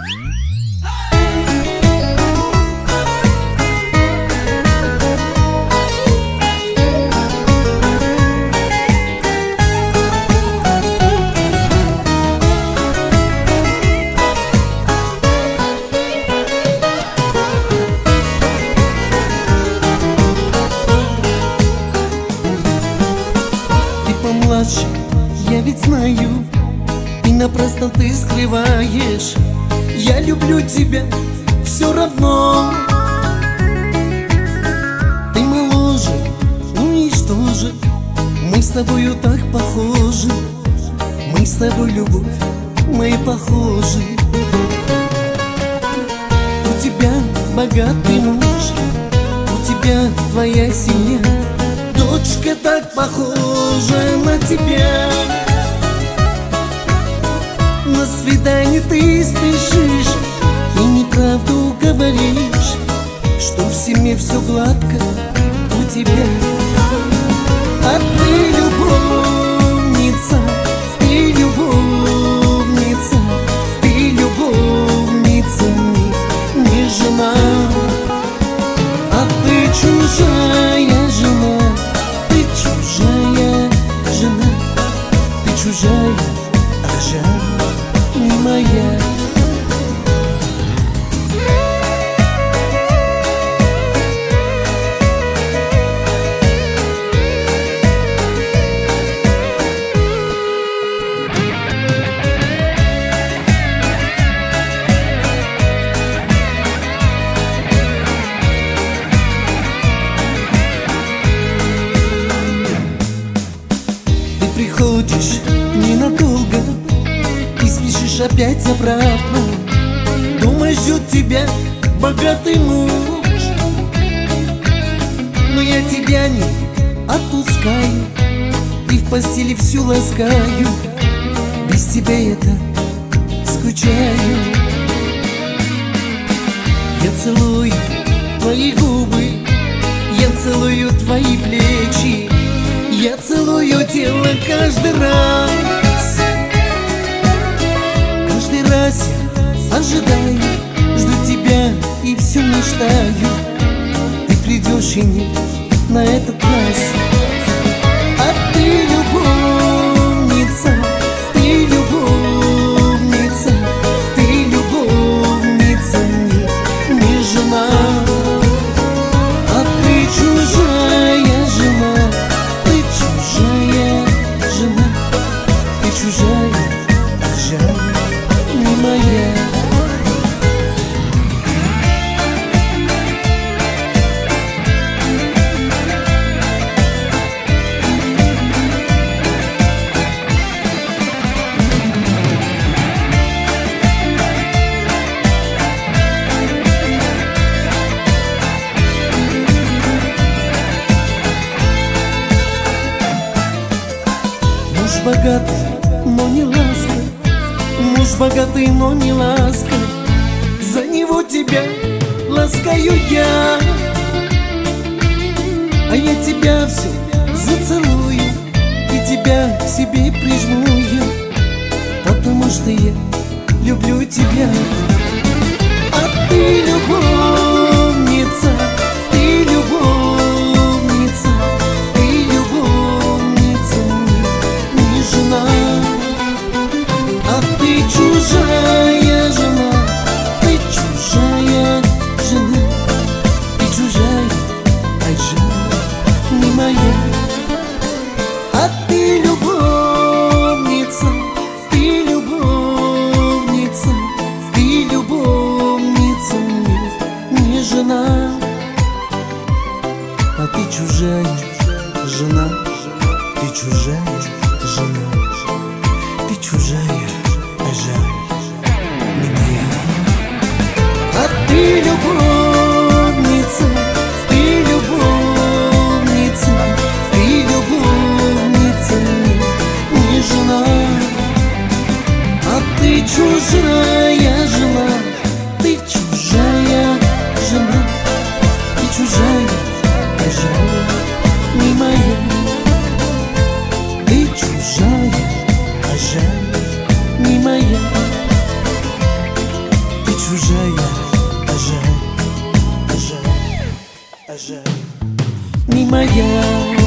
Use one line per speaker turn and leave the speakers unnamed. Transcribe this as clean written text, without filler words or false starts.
Я ведь знаю, и напрасно ты скрываешь. Я люблю тебя все равно. Ты моложе, ну и что же? Мы с тобою так похожи. Мы с тобой, любовь, мы похожи. У тебя богатый муж, у тебя твоя семья. Дочка так похожа на тебя. На свидание ты спешишь и неправду говоришь, что в семье все гладко у тебя. А ты любовница, ты любовница, ты любовница, не жена. А ты чужая жена, ты чужая жена, ты чужая, а жаль не моя. Приходишь ненадолго и спешишь опять обратно. Думаешь, ждет тебя богатый муж, но я тебя не отпускаю и в постели всю ласкаю. Без тебя это скучаю. Я целую твои губы, я целую твои плечи, я целую тело каждый раз. Каждый раз я ожидаю, жду тебя и все мечтаю. Ты придешь и не на этот раз. А ты любовница, ты любовница, ты любовница, не жена. А ты чужая жена, чужая жена, ты чужая, а жаль не моя. Муж богатый, но не ласка, муж богатый, но не ласка. За него тебя ласкаю я, а я тебя все зацелую и тебя к себе прижму я, потому что я люблю тебя. А ты любовница, ты любовница, ты любовница, не жена. А ты чужая жена, ты чужая жена, ты чужая, а жаль не моя. А ты любовница, ты любовница, ты любовница, не моя.